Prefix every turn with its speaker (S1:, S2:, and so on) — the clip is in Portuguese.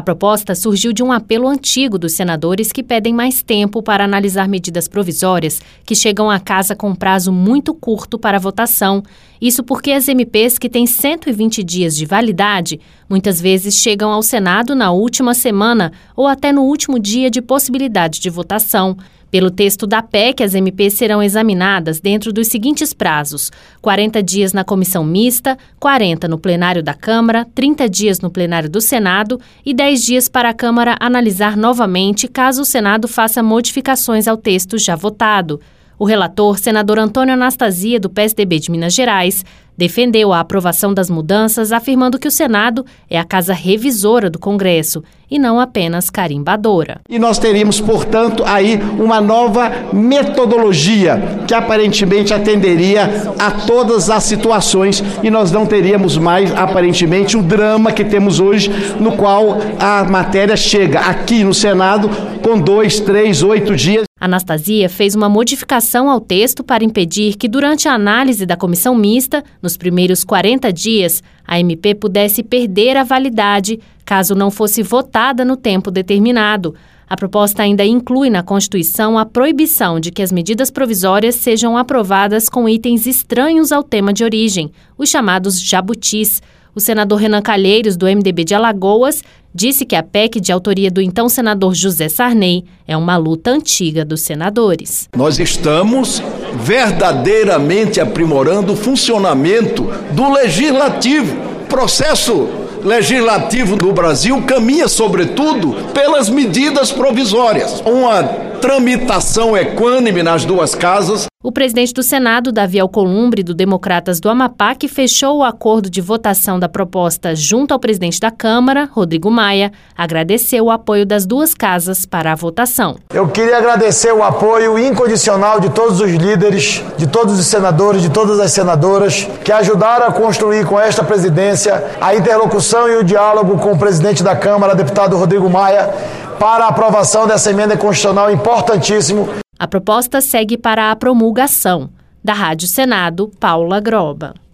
S1: proposta surgiu de um apelo antigo dos senadores que pedem mais tempo para analisar medidas provisórias que chegam à casa com prazo muito curto para votação. Isso porque as MPs que têm 120 dias de validade muitas vezes chegam ao Senado na última semana ou até no último dia de possibilidade de votação. Pelo texto da PEC, as MPs serão examinadas dentro dos seguintes prazos: 40 dias na comissão mista, 40 no plenário da Câmara, 30 dias no plenário do Senado e 10 dias para a Câmara analisar novamente caso o Senado faça modificações ao texto já votado. O relator, senador Antônio Anastasia, do PSDB de Minas Gerais, defendeu a aprovação das mudanças, afirmando que o Senado é a casa revisora do Congresso e não apenas carimbadora.
S2: E nós teríamos, portanto, aí uma nova metodologia que aparentemente atenderia a todas as situações e nós não teríamos mais, aparentemente, o drama que temos hoje, no qual a matéria chega aqui no Senado com 2, 3, 8 dias.
S1: Anastasia fez uma modificação ao texto para impedir que, durante a análise da comissão mista, nos primeiros 40 dias, a MP pudesse perder a validade caso não fosse votada no tempo determinado. A proposta ainda inclui na Constituição a proibição de que as medidas provisórias sejam aprovadas com itens estranhos ao tema de origem, os chamados jabutis. O senador Renan Calheiros, do MDB de Alagoas, disse que a PEC, de autoria do então senador José Sarney, é uma luta antiga dos senadores.
S3: Nós estamos verdadeiramente aprimorando o funcionamento do legislativo. O processo legislativo do Brasil caminha, sobretudo, pelas medidas provisórias. Uma tramitação equânime nas duas casas.
S1: O presidente do Senado, Davi Alcolumbre, do Democratas do Amapá, que fechou o acordo de votação da proposta junto ao presidente da Câmara, Rodrigo Maia, agradeceu o apoio das duas casas para a votação.
S4: Eu queria agradecer o apoio incondicional de todos os líderes, de todos os senadores, de todas as senadoras, que ajudaram a construir com esta presidência a interlocução e o diálogo com o presidente da Câmara, deputado Rodrigo Maia, para a aprovação dessa emenda constitucional importantíssimo.
S1: A proposta segue para a promulgação. Da Rádio Senado, Paula Groba.